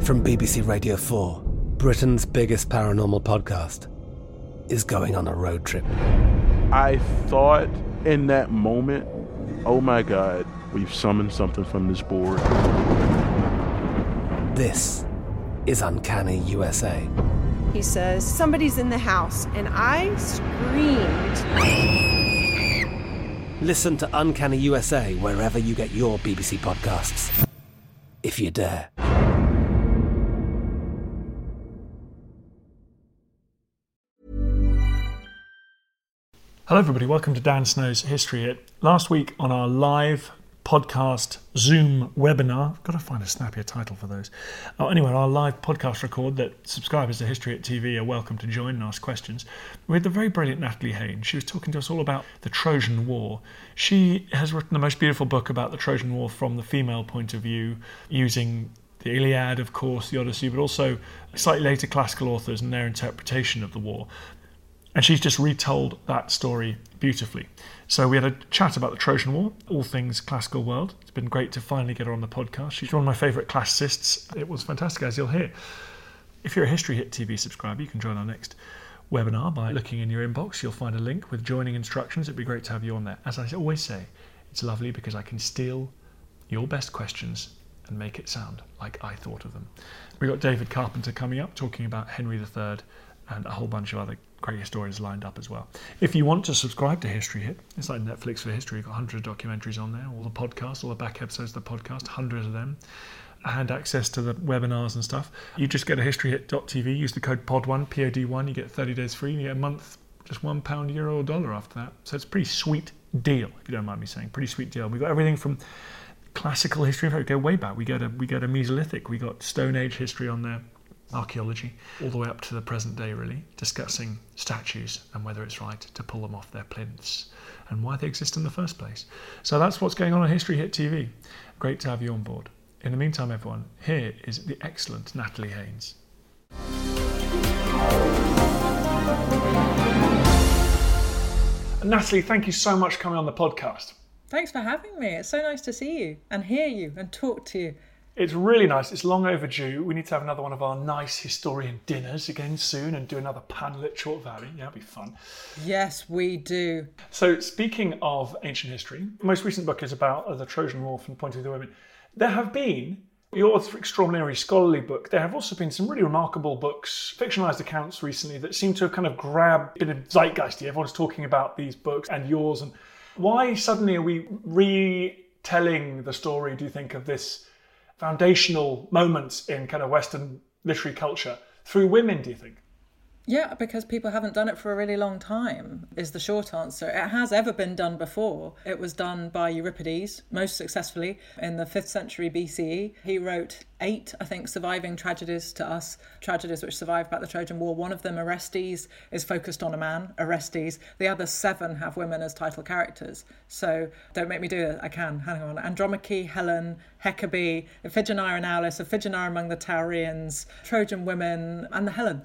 From BBC Radio 4, Britain's biggest paranormal podcast is going on a road trip. I thought in that moment, oh my God, we've summoned something from this board. This is Uncanny USA. He says, somebody's in the house, and I screamed. Listen to Uncanny USA wherever you get your BBC podcasts, if you dare. Hello everybody, welcome to Dan Snow's History Hit. Last week on our live podcast Zoom webinar, I've got to find a snappier title for those. Anyway, our live podcast record that subscribers to History Hit TV are welcome to join and ask questions. We had the very brilliant Natalie Haynes. She was talking to us all about the Trojan War. She has written the most beautiful book about the Trojan War from the female point of view, using the Iliad, of course, the Odyssey, but also slightly later classical authors and their interpretation of the war. And she's just retold that story beautifully. So we had a chat about the Trojan War, all things classical world. It's been great to finally get her on the podcast. She's one of my favourite classicists. It was fantastic, as you'll hear. If you're a History Hit TV subscriber, you can join our next webinar by looking in your inbox. You'll find a link with joining instructions. It'd be great to have you on there. As I always say, it's lovely because I can steal your best questions and make it sound like I thought of them. We've got David Carpenter coming up, talking about Henry III and a whole bunch of other great historians lined up as well. If you want to subscribe to History Hit, it's like Netflix for history. You've got hundreds of documentaries on there, all the podcasts, all the back episodes of the podcast, hundreds of them, and access to the webinars and stuff. You just go to historyhit.tv, use the code POD1, POD1, you get 30 days free, and you get a month, just £1, euro, or dollar after that. So it's a pretty sweet deal, if you don't mind me saying. Pretty sweet deal. We've got everything from classical history, we go way back. We go to Mesolithic, we got Stone Age history on there, archaeology, all the way up to the present day, really, discussing statues and whether it's right to pull them off their plinths and why they exist in the first place. So that's what's going on History Hit TV. Great to have you on board. In the meantime, everyone, here is the excellent Natalie Haynes. Natalie, thank you so much for coming on the podcast. Thanks for having me. It's so nice to see you and hear you and talk to you. It's really nice. It's long overdue. We need to have another one of our nice historian dinners again soon and do another panel at Chalk Valley. Yeah, it'll be fun. Yes, we do. So speaking of ancient history, the most recent book is about the Trojan War from the point of view of the women. There have been, your extraordinary scholarly book, there have also been some really remarkable books, fictionalised accounts recently that seem to have kind of grabbed a bit of zeitgeist. Everyone's talking about these books and yours. And why suddenly are we retelling the story, do you think, of this foundational moments in kind of Western literary culture through women, do you think? Yeah, because people haven't done it for a really long time, is the short answer. It has ever been done before. It was done by Euripides, most successfully, in the 5th century BCE. He wrote 8, I think, surviving tragedies to us, tragedies which survived about the Trojan War. One of them, Orestes, is focused on a man, Orestes. The other 7 have women as title characters. So don't make me do it. I can. Hang on. Andromache, Helen, Hecabe, Iphigenia and Aulis, Iphigenia among the Taurians, Trojan women, and the Helen.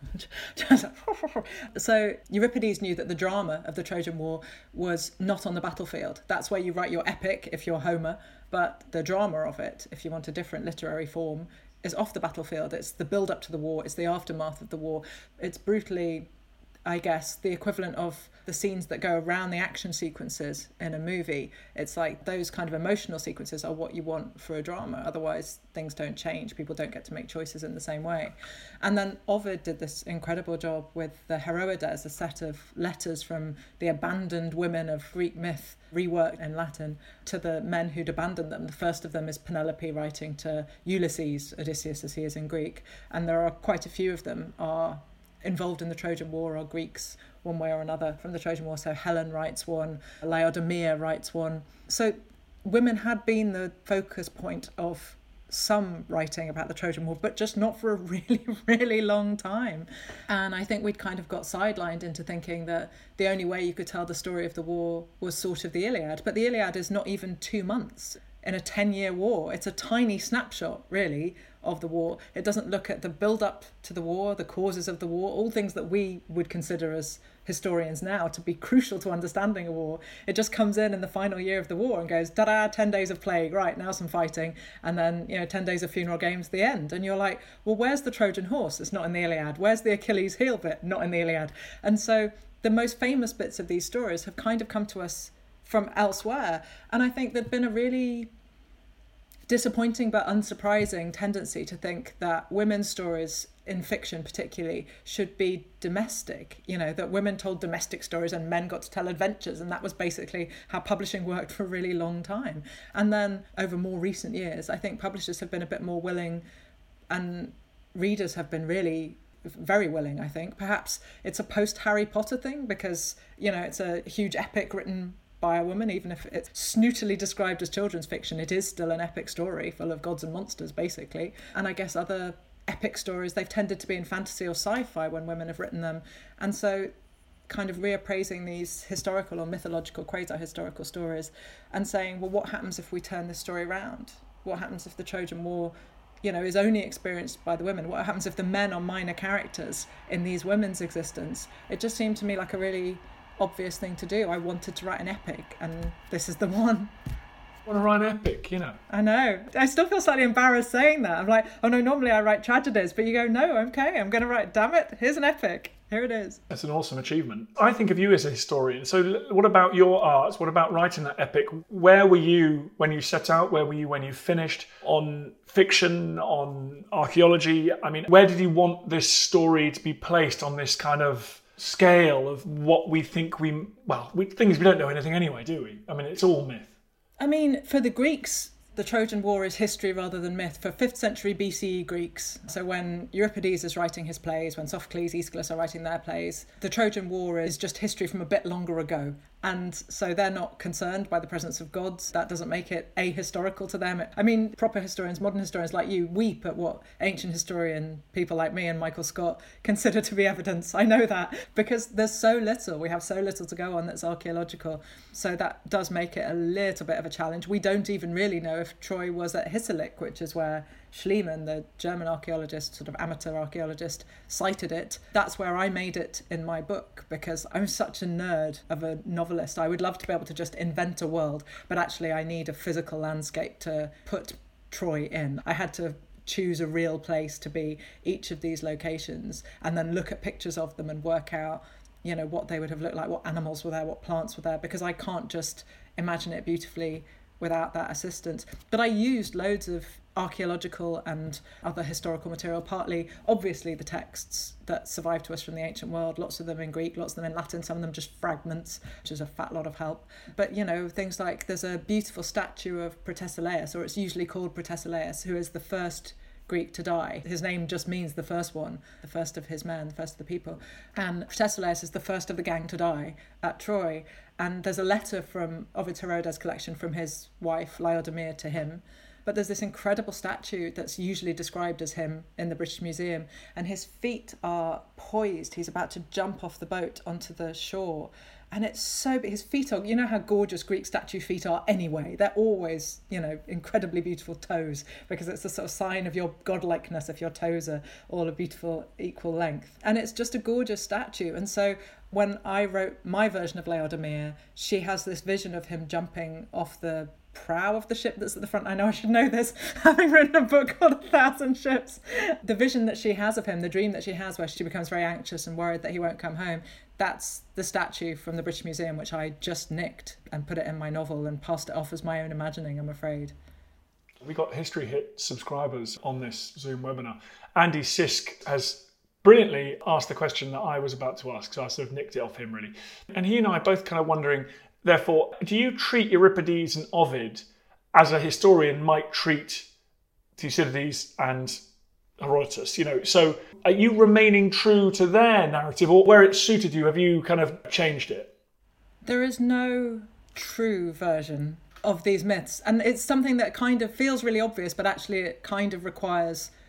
So Euripides knew that the drama of the Trojan War was not on the battlefield. That's where you write your epic if you're Homer, but the drama of it, if you want a different literary form, is off the battlefield. It's the build-up to the war, it's the aftermath of the war. It's brutally, I guess, the equivalent of the scenes that go around the action sequences in a movie. It's like those kind of emotional sequences are what you want for a drama. Otherwise, things don't change. People don't get to make choices in the same way. And then Ovid did this incredible job with the Heroides, a set of letters from the abandoned women of Greek myth, reworked in Latin, to the men who'd abandoned them. The first of them is Penelope writing to Ulysses, Odysseus as he is in Greek. And there are quite a few of them are involved in the Trojan War, or Greeks one way or another from the Trojan War. So Helen writes one, Laodamia writes one. So women had been the focus point of some writing about the Trojan War, but just not for a really, really long time. And I think we'd kind of got sidelined into thinking that the only way you could tell the story of the war was sort of the Iliad. But the Iliad is not even 2 months. in a 10-year war. It's a tiny snapshot, really, of the war. It doesn't look at the build-up to the war, the causes of the war, all things that we would consider as historians now to be crucial to understanding a war. It just comes in the final year of the war and goes, ta-da, 10 days of plague, right, now some fighting, and then 10 days of funeral games, the end. And you're like, well, where's the Trojan horse? It's not in the Iliad. Where's the Achilles heel bit? Not in the Iliad. And so the most famous bits of these stories have kind of come to us from elsewhere. And I think there'd been a really disappointing but unsurprising tendency to think that women's stories in fiction particularly should be domestic, that women told domestic stories and men got to tell adventures, and that was basically how publishing worked for a really long time. And then over more recent years, I think publishers have been a bit more willing, and readers have been really very willing, I think. Perhaps it's a post-Harry Potter thing because, it's a huge epic written by a woman. Even if it's snootily described as children's fiction, it is still an epic story full of gods and monsters, basically. And I guess other epic stories, they've tended to be in fantasy or sci-fi when women have written them. And so kind of reappraising these historical or mythological, quasi-historical stories and saying, well, what happens if we turn this story around? What happens if the Trojan War is only experienced by the women? What happens if the men are minor characters in these women's existence? It just seemed to me like a really obvious thing to do. I wanted to write an epic, and this is the one. Want to write an epic, I know. I still feel slightly embarrassed saying that. I'm like, oh no, normally I write tragedies, but you go, no, okay, I'm going to write, damn it, here's an epic. Here it is. That's an awesome achievement. I think of you as a historian. So what about your art? What about writing that epic? Where were you when you set out? Where were you when you finished? On fiction, on archaeology? I mean, where did you want this story to be placed on this kind of scale of what we think things we don't know anything anyway, do we? I mean, it's all myth. I mean, for the Greeks, the Trojan War is history rather than myth. For 5th century BCE Greeks, so when Euripides is writing his plays, when Sophocles, Aeschylus are writing their plays, the Trojan War is just history from a bit longer ago. And so they're not concerned by the presence of gods. That doesn't make it ahistorical to them. I mean, proper historians, modern historians like you, weep at what ancient historian people like me and Michael Scott consider to be evidence. I know that because there's so little. We have so little to go on that's archaeological. So that does make it a little bit of a challenge. We don't even really know if Troy was at Hisarlik, which is where Schliemann, the German archaeologist, sort of amateur archaeologist, cited it. That's where I made it in my book because I'm such a nerd of a novelist. I would love to be able to just invent a world, but actually I need a physical landscape to put Troy in. I had to choose a real place to be each of these locations and then look at pictures of them and work out, what they would have looked like, what animals were there, what plants were there, because I can't just imagine it beautifully without that assistance. But I used loads of archaeological and other historical material, partly obviously the texts that survive to us from the ancient world, lots of them in Greek, lots of them in Latin, some of them just fragments, which is a fat lot of help. But things like there's a beautiful statue of Protesilaus, or it's usually called Protesilaus, who is the first Greek to die. His name just means the first one, the first of his men, the first of the people. And Protesilaus is the first of the gang to die at Troy. And there's a letter from Ovid's Herodes collection from his wife Laodamia to him. But there's this incredible statue that's usually described as him in the British Museum, and his feet are poised. He's about to jump off the boat onto the shore. And it's so big. His feet are, how gorgeous Greek statue feet are anyway. They're always, incredibly beautiful toes, because it's a sort of sign of your godlikeness if your toes are all a beautiful equal length. And it's just a gorgeous statue. And so when I wrote my version of Laodamia, she has this vision of him jumping off the prow of the ship that's at the front. I know I should know this, having written a book called 1,000 Ships. The vision that she has of him, the dream that she has where she becomes very anxious and worried that he won't come home, that's the statue from the British Museum, which I just nicked and put it in my novel and passed it off as my own imagining, I'm afraid. We got History Hit subscribers on this Zoom webinar. Andy Sisk has brilliantly asked the question that I was about to ask, so I sort of nicked it off him, really. And he and I are both kind of wondering, therefore, do you treat Euripides and Ovid as a historian might treat Thucydides and Herodotus? So are you remaining true to their narrative, or where it suited you, have you kind of changed it? There is no true version of these myths, and it's something that kind of feels really obvious, but actually it kind of requires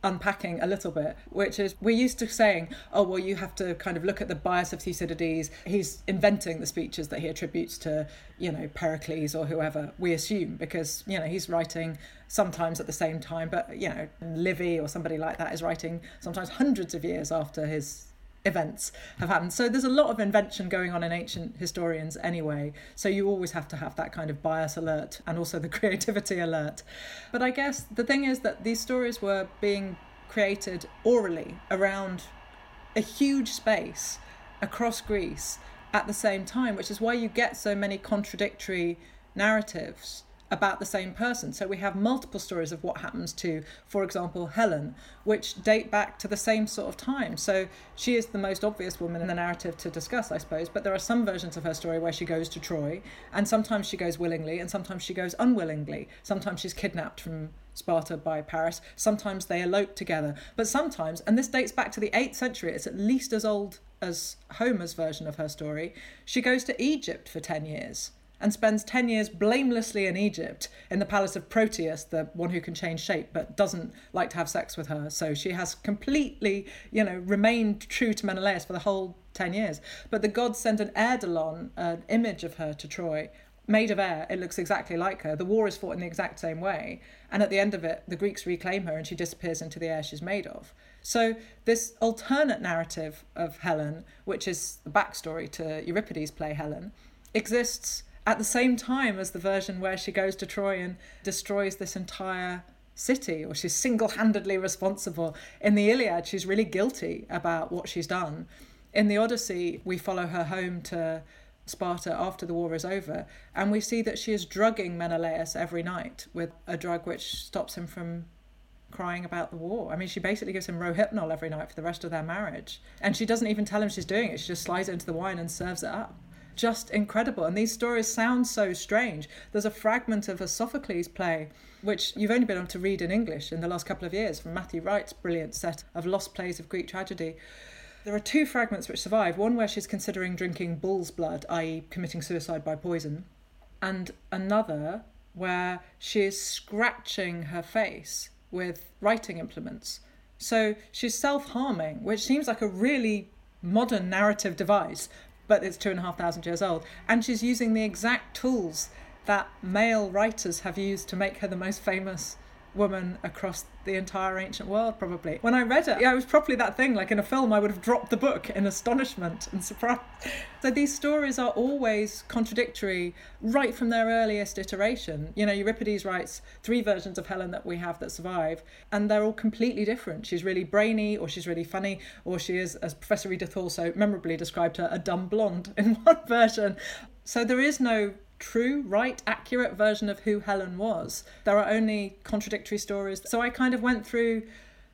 unpacking a little bit, which is we're used to saying, oh, well, you have to kind of look at the bias of Thucydides. He's inventing the speeches that he attributes to, Pericles or whoever, we assume, because, he's writing sometimes at the same time, but, Livy or somebody like that is writing sometimes hundreds of years after his events have happened. So there's a lot of invention going on in ancient historians anyway. So you always have to have that kind of bias alert and also the creativity alert. But I guess the thing is that these stories were being created orally around a huge space across Greece at the same time, which is why you get so many contradictory narratives about the same person. So we have multiple stories of what happens to, for example, Helen, which date back to the same sort of time. So she is the most obvious woman in the narrative to discuss, I suppose, but there are some versions of her story where she goes to Troy, and sometimes she goes willingly, and sometimes she goes unwillingly. Sometimes she's kidnapped from Sparta by Paris, sometimes they elope together. But sometimes, and this dates back to the 8th century, it's at least as old as Homer's version of her story, she goes to Egypt for 10 years. And spends 10 years blamelessly in Egypt in the palace of Proteus, the one who can change shape but doesn't like to have sex with her. So she has completely, remained true to Menelaus for the whole 10 years. But the gods send an eidolon, an image of her to Troy, made of air. It looks exactly like her. The war is fought in the exact same way. And at the end of it, the Greeks reclaim her and she disappears into the air she's made of. So this alternate narrative of Helen, which is the backstory to Euripides' play Helen, exists at the same time as the version where she goes to Troy and destroys this entire city, or she's single-handedly responsible. In the Iliad, she's really guilty about what she's done. In the Odyssey, we follow her home to Sparta after the war is over, and we see that she is drugging Menelaus every night with a drug which stops him from crying about the war. I mean, she basically gives him Rohypnol every night for the rest of their marriage. And she doesn't even tell him she's doing it. She just slides it into the wine and serves it up. Just incredible. And these stories sound so strange. There's a fragment of a Sophocles play, which you've only been able to read in English in the last couple of years, from Matthew Wright's brilliant set of lost plays of Greek tragedy. There are 2 fragments which survive, one where she's considering drinking bull's blood, i.e. committing suicide by poison, and another where she is scratching her face with writing implements. So she's self-harming, which seems like a really modern narrative device, but it's 2,500 years old. And she's using the exact tools that male writers have used to make her the most famous woman across the entire ancient world, probably. When I read it, it was probably that thing, like in a film, I would have dropped the book in astonishment and surprise. So these stories are always contradictory right from their earliest iteration. Euripides writes 3 versions of Helen that we have that survive, and they're all completely different. She's really brainy, or she's really funny, or she is, as Professor Edith Hall so memorably described her, a dumb blonde in one version. So there is no true, right, accurate version of who Helen was. There are only contradictory stories. So I kind of went through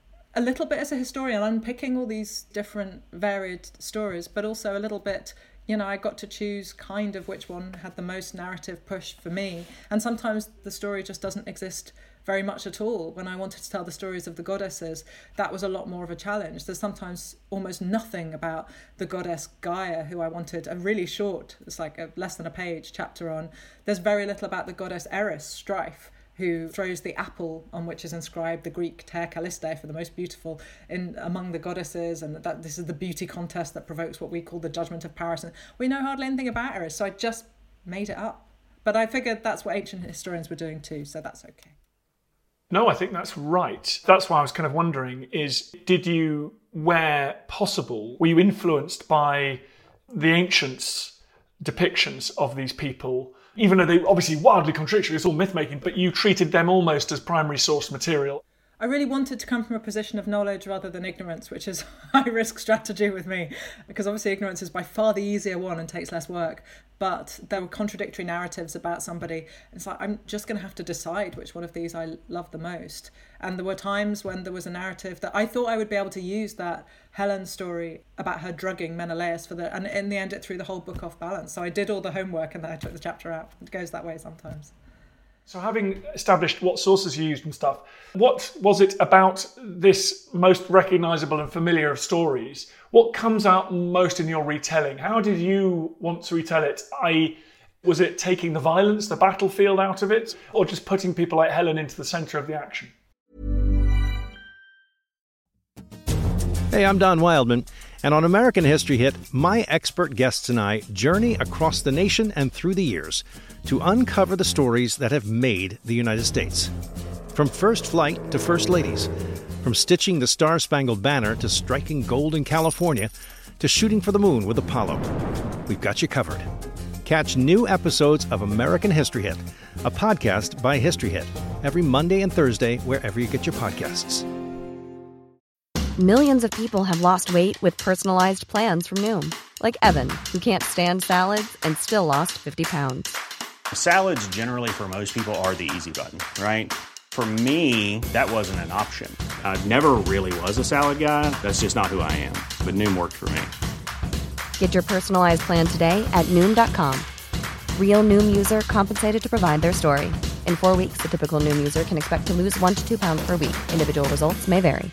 a little bit as a historian, unpicking all these different varied stories, but also a little bit, I got to choose kind of which one had the most narrative push for me. And sometimes the story just doesn't exist very much at all. When I wanted to tell the stories of the goddesses, that was a lot more of a challenge. There's sometimes almost nothing about the goddess Gaia, who I wanted a really short, it's like a less than a page chapter on. There's very little about the goddess Eris, Strife, who throws the apple on which is inscribed the Greek Ter Callistae for the most beautiful in among the goddesses, and that this is the beauty contest that provokes what we call the judgment of Paris. And we know hardly anything about Eris, so I just made it up. But I figured that's what ancient historians were doing too, so that's okay. No, I think that's right. That's why I was kind of wondering is, did you, where possible, were you influenced by the ancients' depictions of these people, even though they obviously wildly contradictory, it's all myth-making, but you treated them almost as primary source material? I really wanted to come from a position of knowledge rather than ignorance, which is a high-risk strategy with me, because obviously ignorance is by far the easier one and takes less work. But there were contradictory narratives about somebody. It's like, I'm just going to have to decide which one of these I love the most. And there were times when there was a narrative that I thought I would be able to use that Helen story about her drugging Menelaus and in the end it threw the whole book off balance. So I did all the homework and then I took the chapter out. It goes that way sometimes. So having established what sources you used and stuff, what was it about this most recognisable and familiar of stories? What comes out most in your retelling? How did you want to retell it? Was it taking the violence, the battlefield out of it, or just putting people like Helen into the centre of the action? Hey, I'm Don Wildman, and on American History Hit, my expert guests and I journey across the nation and through the years to uncover the stories that have made the United States. From first flight to first ladies, from stitching the Star-Spangled Banner to striking gold in California, to shooting for the moon with Apollo. We've got you covered. Catch new episodes of American History Hit, a podcast by History Hit, every Monday and Thursday wherever you get your podcasts. Millions of people have lost weight with personalized plans from Noom. Like Evan, who can't stand salads and still lost 50 pounds. Salads generally for most people are the easy button, right? For me, that wasn't an option. I never really was a salad guy. That's just not who I am. But Noom worked for me. Get your personalized plan today at Noom.com. Real Noom user compensated to provide their story. In 4 weeks, the typical Noom user can expect to lose 1 to 2 pounds per week. Individual results may vary.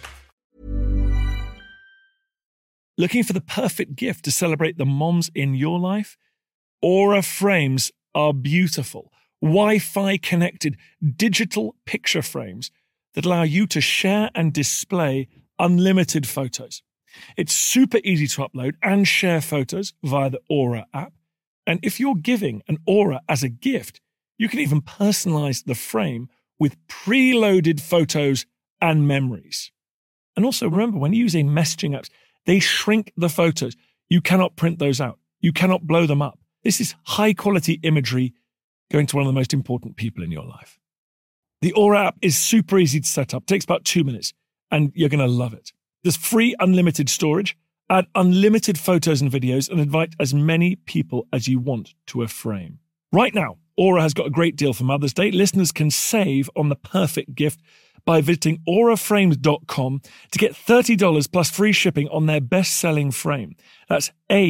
Looking for the perfect gift to celebrate the moms in your life? Aura frames are beautiful, Wi-Fi connected digital picture frames that allow you to share and display unlimited photos. It's super easy to upload and share photos via the Aura app. And if you're giving an Aura as a gift, you can even personalize the frame with preloaded photos and memories. And also remember, when using messaging apps, they shrink the photos. You cannot print those out. You cannot blow them up. This is high-quality imagery going to one of the most important people in your life. The Aura app is super easy to set up. It takes about 2 minutes, and you're going to love it. There's free unlimited storage, add unlimited photos and videos, and invite as many people as you want to a frame. Right now, Aura has got a great deal for Mother's Day. Listeners can save on the perfect gift by visiting auraframes.com to get $30 plus free shipping on their best-selling frame. That's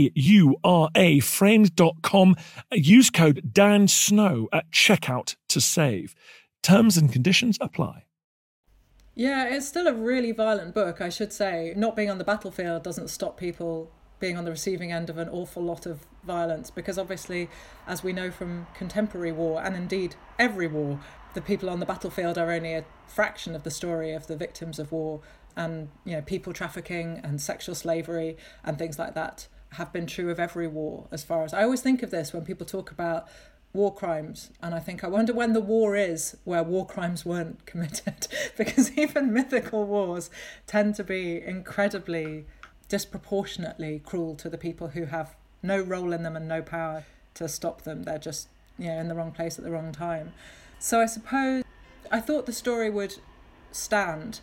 AURA frames.com. Use code DANSNOW at checkout to save. Terms and conditions apply. Yeah, it's still a really violent book, I should say. Not being on the battlefield doesn't stop people being on the receiving end of an awful lot of violence, because obviously, as we know from contemporary war, and indeed every war, the people on the battlefield are only a fraction of the story of the victims of war. And, people trafficking and sexual slavery and things like that have been true of every war. As far as I always think of this when people talk about war crimes, and I wonder when the war is where war crimes weren't committed, because even mythical wars tend to be incredibly disproportionately cruel to the people who have no role in them and no power to stop them. They're just in the wrong place at the wrong time. So I suppose I thought the story would stand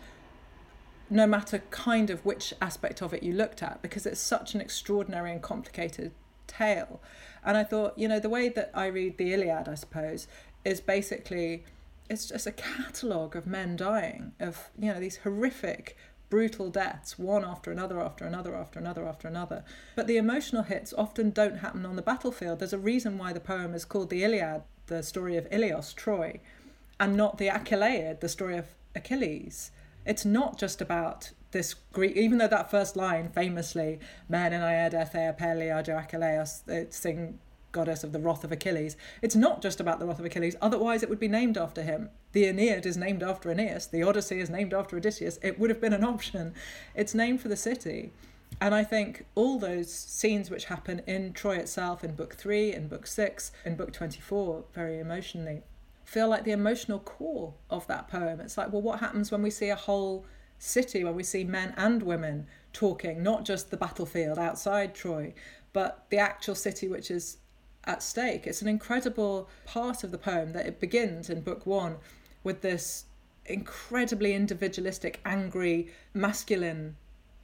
no matter kind of which aspect of it you looked at, because it's such an extraordinary and complicated tale. And I thought, the way that I read the Iliad, I suppose, is basically, it's just a catalogue of men dying, of, these horrific, brutal deaths, one after another, after another, after another, after another. But the emotional hits often don't happen on the battlefield. There's a reason why the poem is called the Iliad, the story of Ilios, Troy, and not the Achilleid, the story of Achilles. It's not just about this Greek, even though that first line, famously, Men in Thea Peleajo Achilleos, sing goddess of the wrath of Achilles. It's not just about the wrath of Achilles, otherwise it would be named after him. The Aeneid is named after Aeneas, the Odyssey is named after Odysseus. It would have been an option. It's named for the city. And I think all those scenes which happen in Troy itself, in Book 3, in Book 6, in Book 24, very emotionally, feel like the emotional core of that poem. It's like, well, what happens when we see a whole city, when we see men and women talking, not just the battlefield outside Troy, but the actual city which is at stake? It's an incredible part of the poem that it begins in Book 1 with this incredibly individualistic, angry, masculine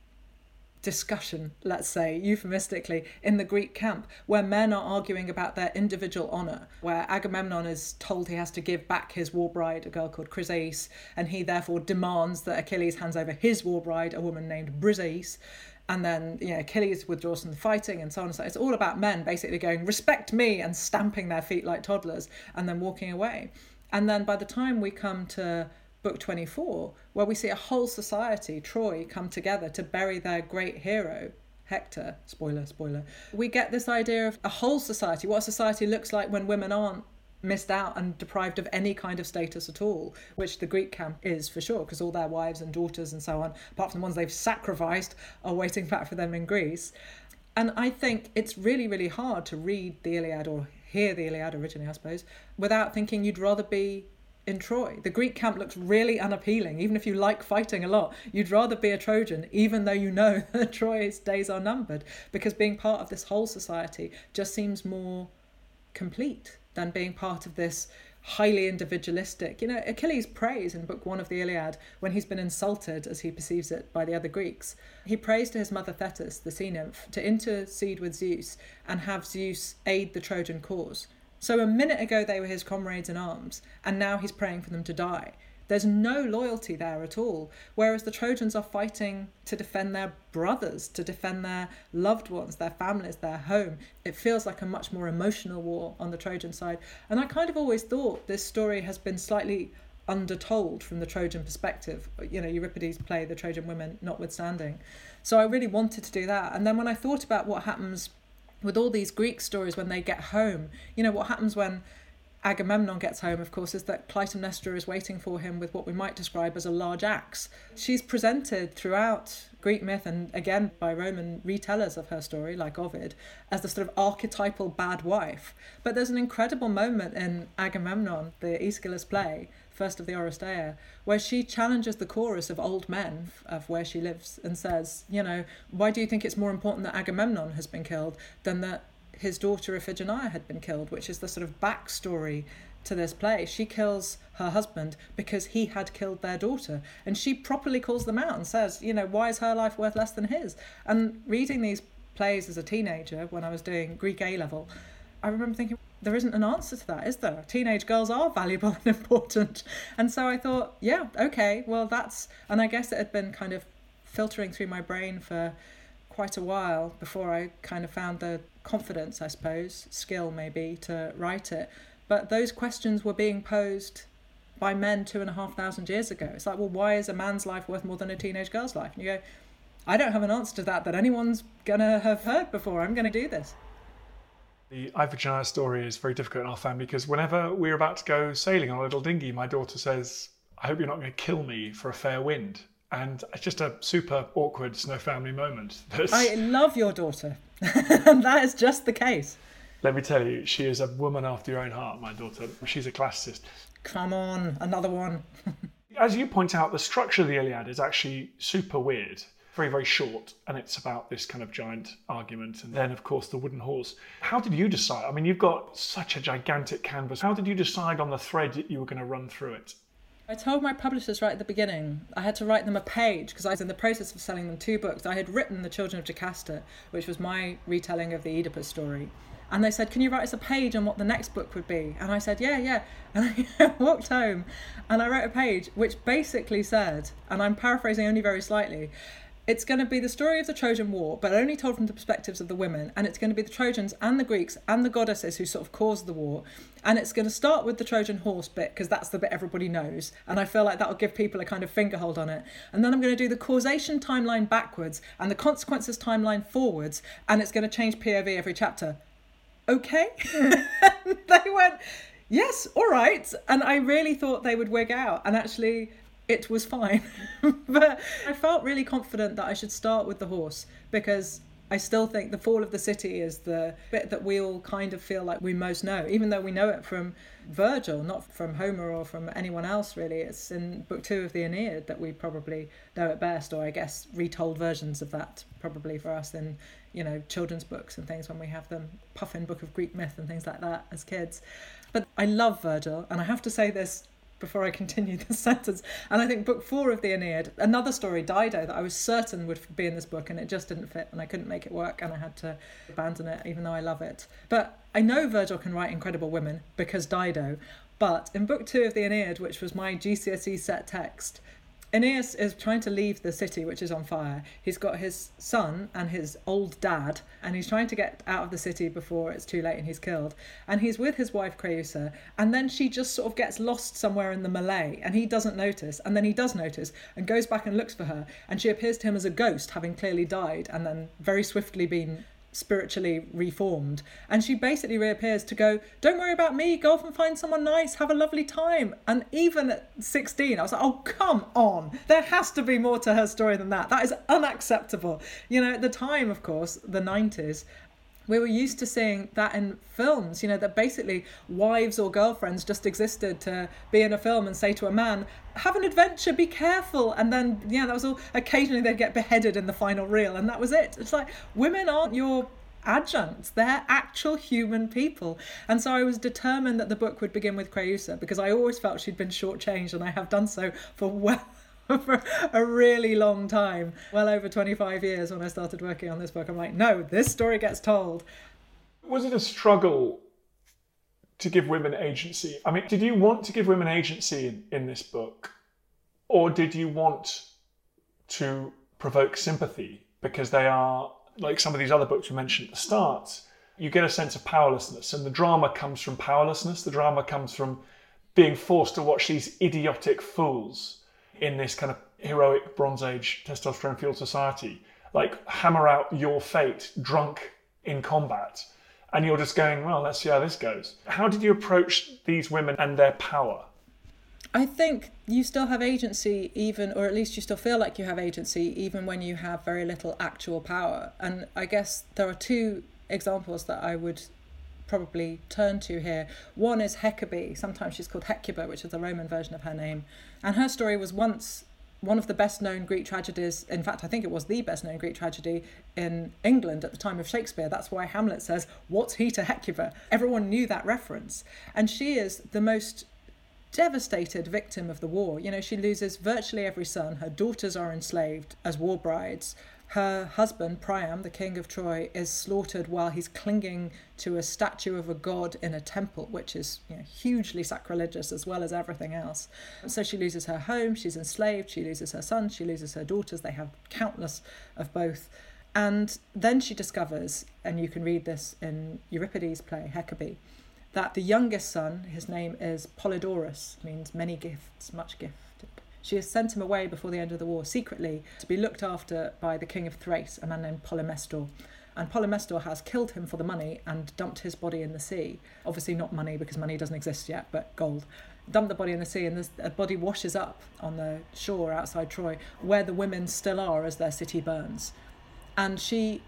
discussion, let's say, euphemistically, in the Greek camp, where men are arguing about their individual honour, where Agamemnon is told he has to give back his war bride, a girl called Chryseis, and he therefore demands that Achilles hands over his war bride, a woman named Briseis. And then, Achilles withdraws from the fighting and so on and so on. It's all about men basically going, respect me, and stamping their feet like toddlers and then walking away. And then by the time we come to Book 24, where we see a whole society, Troy, come together to bury their great hero, Hector, spoiler, we get this idea of a whole society, what a society looks like when women aren't missed out and deprived of any kind of status at all, which the Greek camp is for sure, because all their wives and daughters and so on, apart from the ones they've sacrificed, are waiting back for them in Greece. And I think it's really, really hard to read the Iliad, or hear the Iliad originally, I suppose, without thinking you'd rather be in Troy. The Greek camp looks really unappealing. Even if you like fighting a lot, you'd rather be a Trojan, even though you know that Troy's days are numbered, because being part of this whole society just seems more complete than being part of this highly individualistic. You know, Achilles prays in book 1 of the Iliad when he's been insulted, as he perceives it, by the other Greeks. He prays to his mother Thetis, the sea nymph, to intercede with Zeus and have Zeus aid the Trojan cause. So a minute ago they were his comrades in arms, and now he's praying for them to die. There's no loyalty there at all, whereas the Trojans are fighting to defend their brothers, to defend their loved ones, their families, their home. It feels like a much more emotional war on the Trojan side. And I kind of always thought this story has been slightly undertold from the Trojan perspective. You know, Euripides' play, The Trojan Women, notwithstanding. So I really wanted to do that. And then when I thought about what happens with all these Greek stories when they get home, you know, what happens when Agamemnon gets home, of course, is that Clytemnestra is waiting for him with what we might describe as a large axe. She's presented throughout Greek myth, and again by Roman retellers of her story, like Ovid, as the sort of archetypal bad wife. But there's an incredible moment in Agamemnon, the Aeschylus play, first of the Oresteia, where she challenges the chorus of old men of where she lives and says, you know, why do you think it's more important that Agamemnon has been killed than that his daughter Iphigenia had been killed, which is the sort of backstory to this play. She kills her husband because he had killed their daughter, and she properly calls them out and says, you know, why is her life worth less than his? And reading these plays as a teenager when I was doing Greek A-level, I remember thinking, there isn't an answer to that, is there? Teenage girls are valuable and important. And so I thought, yeah, okay, well that's, and I guess it had been kind of filtering through my brain for quite a while before I kind of found the confidence, I suppose, skill maybe, to write it. But those questions were being posed by men 2,500 years ago. It's like, well, why is a man's life worth more than a teenage girl's life? And you go, I don't have an answer to that anyone's going to have heard before. I'm going to do this. The Iphigenia story is very difficult in our family because whenever we're about to go sailing on a little dinghy, my daughter says, I hope you're not going to kill me for a fair wind. And it's just a super awkward Snow family moment. I love your daughter. And that is just the case. Let me tell you, she is a woman after your own heart, my daughter. She's a classicist. Come on, another one. As you point out, the structure of the Iliad is actually super weird. Very, very short. And it's about this kind of giant argument. And then, of course, the wooden horse. How did you decide? I mean, you've got such a gigantic canvas. How did you decide on the thread that you were going to run through it? I told my publishers right at the beginning I had to write them a page because I was in the process of selling them 2 books. I had written The Children of Jocasta, which was my retelling of the Oedipus story. And they said, can you write us a page on what the next book would be? And I said, yeah. And I walked home and I wrote a page which basically said, and I'm paraphrasing only very slightly, it's going to be the story of the Trojan War, but only told from the perspectives of the women. And it's going to be the Trojans and the Greeks and the goddesses who sort of caused the war. And it's going to start with the Trojan horse bit, because that's the bit everybody knows. And I feel like that'll give people a kind of finger hold on it. And then I'm going to do the causation timeline backwards and the consequences timeline forwards. And it's going to change POV every chapter. Okay? They went, yes, all right. And I really thought they would wig out. And actually, it was fine. But I felt really confident that I should start with the horse, because I still think the fall of the city is the bit that we all kind of feel like we most know, even though we know it from Virgil, not from Homer or from anyone else really. It's in book 2 of the Aeneid that we probably know it best, or I guess retold versions of that probably for us in, you know, children's books and things when we have them, Puffin Book of Greek Myth and things like that as kids. But I love Virgil, and I have to say this before I continue the sentence, and I think book 4 of the Aeneid, another story, Dido, that I was certain would be in this book, and it just didn't fit, and I couldn't make it work, and I had to abandon it, even though I love it. But I know Virgil can write incredible women, because Dido, but in book 2 of the Aeneid, which was my GCSE set text, Aeneas is trying to leave the city, which is on fire. He's got his son and his old dad, and he's trying to get out of the city before it's too late and he's killed. And he's with his wife Creusa, and then she just sort of gets lost somewhere in the melee, and he doesn't notice, and then he does notice and goes back and looks for her, and she appears to him as a ghost, having clearly died and then very swiftly been spiritually reformed. And she basically reappears to go, don't worry about me, go off and find someone nice, have a lovely time. And even at 16, I was like, oh, come on. There has to be more to her story than that. That is unacceptable. You know, at the time, of course, the 90s, we were used to seeing that in films, you know, that basically wives or girlfriends just existed to be in a film and say to a man, have an adventure, be careful. And then, yeah, that was all. Occasionally they'd get beheaded in the final reel, and that was it. It's like, women aren't your adjuncts, they're actual human people. And so I was determined that the book would begin with Creusa, because I always felt she'd been shortchanged, and I have done so for a really long time, well over 25 years. When I started working on this book, I'm like, no, this story gets told. Was it a struggle to give women agency? I mean, did you want to give women agency in this book, or did you want to provoke sympathy? Because they are, like some of these other books we mentioned at the start, you get a sense of powerlessness, and the drama comes from powerlessness. The drama comes from being forced to watch these idiotic fools in this kind of heroic Bronze Age testosterone-fueled society, like hammer out your fate drunk in combat. And you're just going, well, let's see how this goes. How did you approach these women and their power? I think you still have agency even, or at least you still feel like you have agency even when you have very little actual power. And I guess there are two examples that I would probably turn to here. One is Hecate. Sometimes she's called Hecuba, which is the Roman version of her name. And her story was once one of the best known Greek tragedies. In fact, I think it was the best known Greek tragedy in England at the time of Shakespeare. That's why Hamlet says, what's he to Hecuba? Everyone knew that reference. And she is the most devastated victim of the war. You know, she loses virtually every son. Her daughters are enslaved as war brides. Her husband, Priam, the king of Troy, is slaughtered while he's clinging to a statue of a god in a temple, which is, you know, hugely sacrilegious as well as everything else. So she loses her home, she's enslaved, she loses her sons, she loses her daughters. They have countless of both. And then she discovers, and you can read this in Euripides' play, Hecate, that the youngest son, his name is Polydorus, means many gifts, much gift. She has sent him away before the end of the war secretly to be looked after by the king of Thrace, a man named Polymestor. And Polymestor has killed him for the money and dumped his body in the sea. Obviously not money, because money doesn't exist yet, but gold. Dumped the body in the sea, and the body washes up on the shore outside Troy, where the women still are as their city burns. And she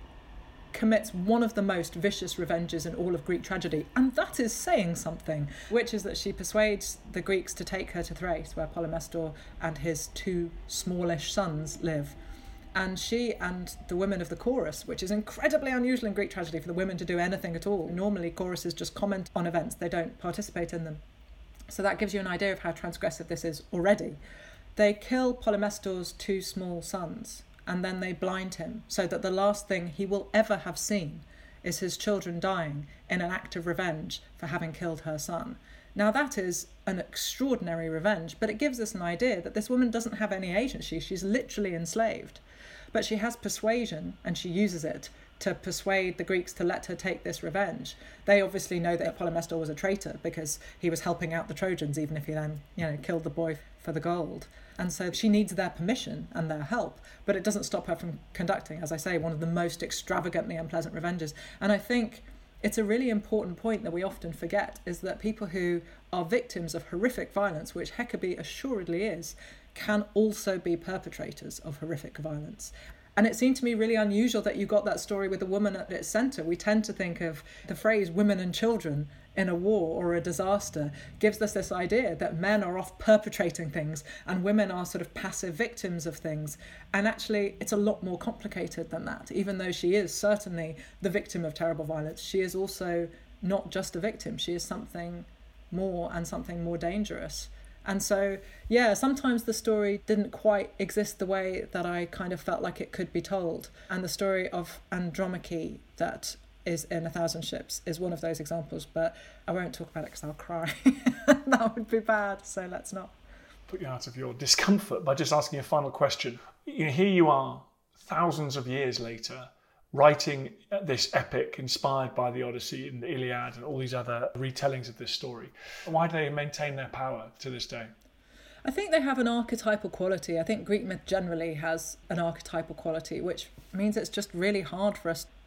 commits one of the most vicious revenges in all of Greek tragedy, and that is saying something, which is that she persuades the Greeks to take her to Thrace, where Polymestor and his two smallish sons live. And she and the women of the chorus, which is incredibly unusual in Greek tragedy for the women to do anything at all. Normally choruses just comment on events, they don't participate in them. So that gives you an idea of how transgressive this is already. They kill Polymestor's two small sons, and then they blind him, so that the last thing he will ever have seen is his children dying in an act of revenge for having killed her son. Now that is an extraordinary revenge, but it gives us an idea that this woman doesn't have any agency. She's literally enslaved. But she has persuasion, and she uses it to persuade the Greeks to let her take this revenge. They obviously know that Polymestor was a traitor because he was helping out the Trojans, even if he then, killed the boy for the gold. And so she needs their permission and their help, but it doesn't stop her from conducting, as I say, one of the most extravagantly unpleasant revenges. And I think it's a really important point that we often forget, is that people who are victims of horrific violence, which Hecate assuredly is, can also be perpetrators of horrific violence. And it seemed to me really unusual that you got that story with a woman at its centre. We tend to think of the phrase women and children in a war or a disaster gives us this idea that men are off perpetrating things and women are sort of passive victims of things. And actually, it's a lot more complicated than that. Even though she is certainly the victim of terrible violence, she is also not just a victim. She is something more and something more dangerous. And so, yeah, sometimes the story didn't quite exist the way that I kind of felt like it could be told. And the story of Andromache that is in 1,000 Ships is one of those examples, but I won't talk about it because I'll cry. That would be bad, so let's not. Put you out of your discomfort by just asking a final question. Here you are, thousands of years later, writing this epic inspired by the Odyssey and the Iliad and all these other retellings of this story. Why do they maintain their power to this day? I think they have an archetypal quality. I think Greek myth generally has an archetypal quality, which means it's just really hard for us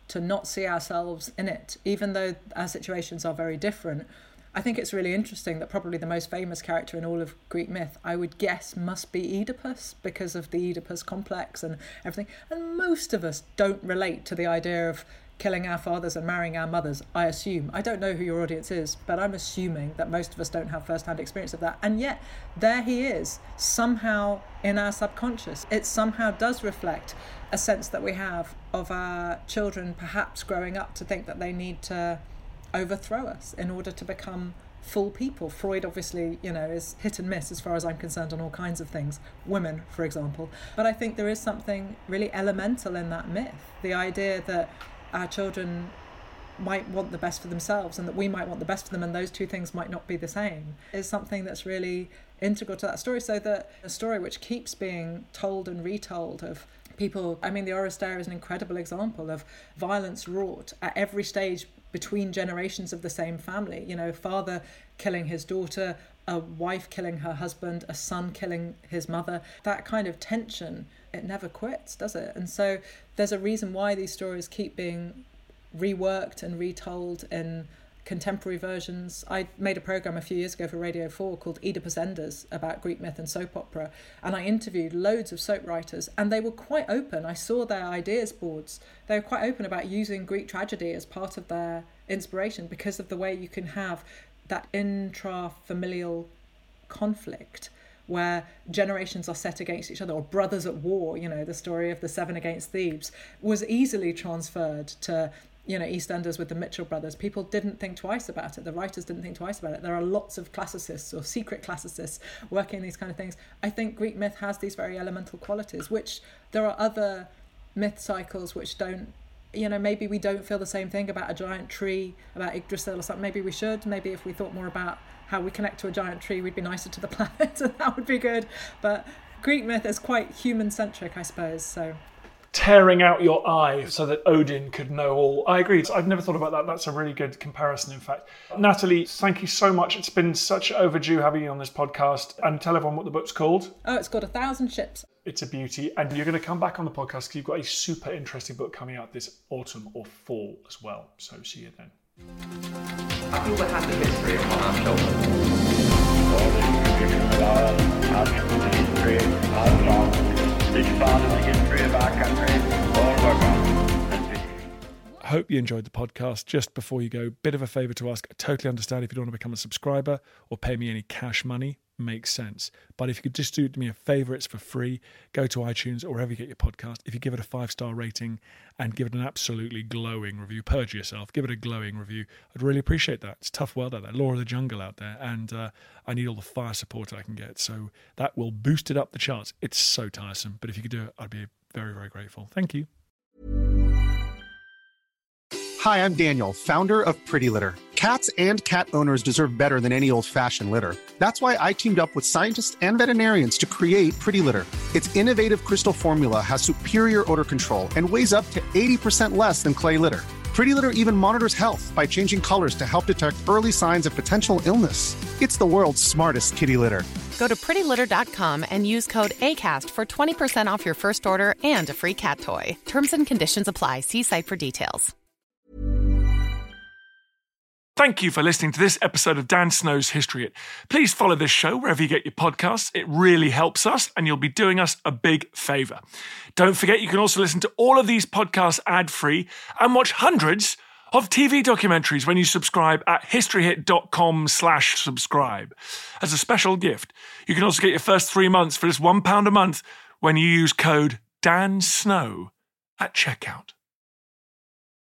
to not see ourselves in it, even though our situations are very different. I think it's really interesting that probably the most famous character in all of Greek myth, I would guess, must be Oedipus, because of the Oedipus complex and everything. And most of us don't relate to the idea of killing our fathers and marrying our mothers, I assume. I don't know who your audience is, but I'm assuming that most of us don't have first-hand experience of that. And yet, there he is, somehow in our subconscious. It somehow does reflect a sense that we have of our children perhaps growing up to think that they need to overthrow us in order to become full people. Freud obviously, is hit and miss as far as I'm concerned on all kinds of things, women, for example. But I think there is something really elemental in that myth, the idea that our children might want the best for themselves and that we might want the best for them, and those two things might not be the same, is something that's really integral to that story. So that a story which keeps being told and retold of people, the Oresteia is an incredible example of violence wrought at every stage between generations of the same family. Father killing his daughter, a wife killing her husband, a son killing his mother. That kind of tension, it never quits, does it? And so there's a reason why these stories keep being reworked and retold in contemporary versions. I made a programme a few years ago for Radio 4 called Oedipus Enders about Greek myth and soap opera, and I interviewed loads of soap writers, and they were quite open. I saw their ideas boards. They were quite open about using Greek tragedy as part of their inspiration because of the way you can have that intra-familial conflict where generations are set against each other, or brothers at war. The story of the Seven Against Thebes was easily transferred to EastEnders with the Mitchell brothers. People didn't think twice about it. The writers didn't think twice about it. There are lots of classicists or secret classicists working these kind of things. I think Greek myth has these very elemental qualities, which there are other myth cycles which don't, maybe we don't feel the same thing about a giant tree, about Yggdrasil or something. Maybe we should. Maybe if we thought more about how we connect to a giant tree, we'd be nicer to the planet, and that would be good. But Greek myth is quite human-centric, I suppose, so... Tearing out your eye so that Odin could know all. I agree. I've never thought about that. That's a really good comparison, in fact. Natalie, thank you so much. It's been such overdue having you on this podcast. And tell everyone what the book's called. Oh, it's called 1,000 Ships. It's a beauty. And you're going to come back on the podcast because you've got a super interesting book coming out this autumn or fall as well. So see you then. I feel we have the history on our shoulders. All the traditions of the history of songs. This part of the history of our country, all of our country. I hope you enjoyed the podcast. Just before you go, bit of a favour to ask. I totally understand if you don't want to become a subscriber or pay me any cash money. Makes sense. But if you could just do me a favour, it's for free. Go to iTunes or wherever you get your podcast. If you give it a 5-star rating and give it an absolutely glowing review, purge yourself, give it a glowing review. I'd really appreciate that. It's a tough world out there, law of the jungle out there, and I need all the fire support I can get. So that will boost it up the charts. It's so tiresome. But if you could do it, I'd be very, very grateful. Thank you. Hi, I'm Daniel, founder of Pretty Litter. Cats and cat owners deserve better than any old-fashioned litter. That's why I teamed up with scientists and veterinarians to create Pretty Litter. Its innovative crystal formula has superior odor control and weighs up to 80% less than clay litter. Pretty Litter even monitors health by changing colors to help detect early signs of potential illness. It's the world's smartest kitty litter. Go to prettylitter.com and use code ACAST for 20% off your first order and a free cat toy. Terms and conditions apply. See site for details. Thank you for listening to this episode of Dan Snow's History Hit. Please follow this show wherever you get your podcasts. It really helps us, and you'll be doing us a big favour. Don't forget, you can also listen to all of these podcasts ad-free and watch hundreds of TV documentaries when you subscribe at historyhit.com/subscribe. As a special gift, you can also get your first 3 months for just £1 a month when you use code DANSNOW at checkout.